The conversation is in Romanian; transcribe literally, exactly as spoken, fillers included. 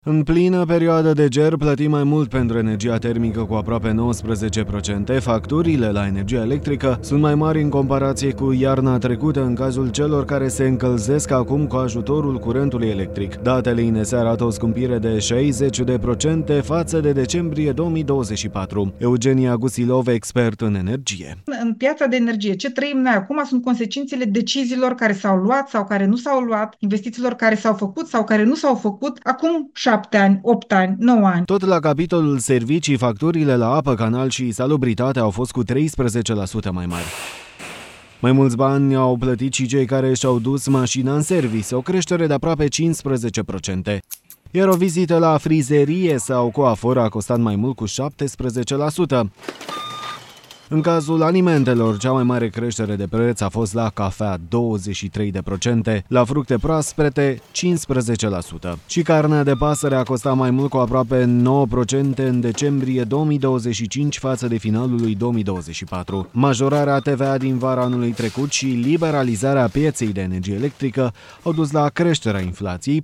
În plină perioadă de ger, plătim mai mult pentru energia termică cu aproape nouăsprezece la sută. Facturile la energia electrică sunt mai mari în comparație cu iarna trecută în cazul celor care se încălzesc acum cu ajutorul curentului electric. Datele I N S arată o scumpire de șaizeci la sută față de decembrie două mii douăzeci și patru. Eugenia Gusilov, expert în energie. În piața de energie, ce trăim noi acum sunt consecințele deciziilor care s-au luat sau care nu s-au luat, investițiilor care s-au făcut sau care nu s-au făcut acum șapte ani, opt ani, nouă ani. Tot la capitolul servicii, facturile la apă, canal și salubritate au fost cu treisprezece la sută mai mari. Mai mulți bani au plătit și cei care și-au dus mașina în service, o creștere de aproape cincisprezece la sută. Iar o vizită la frizerie sau coafor a costat mai mult cu șaptesprezece la sută. În cazul alimentelor, cea mai mare creștere de preț a fost la cafea, douăzeci și trei la sută, la fructe proaspete, cincisprezece la sută. Și carnea de pasăre a costat mai mult cu aproape nouă la sută în decembrie două mii douăzeci și cinci față de finalul lui două mii douăzeci și patru. Majorarea T V A din vara anului trecut și liberalizarea pieței de energie electrică au dus la creșterea inflației,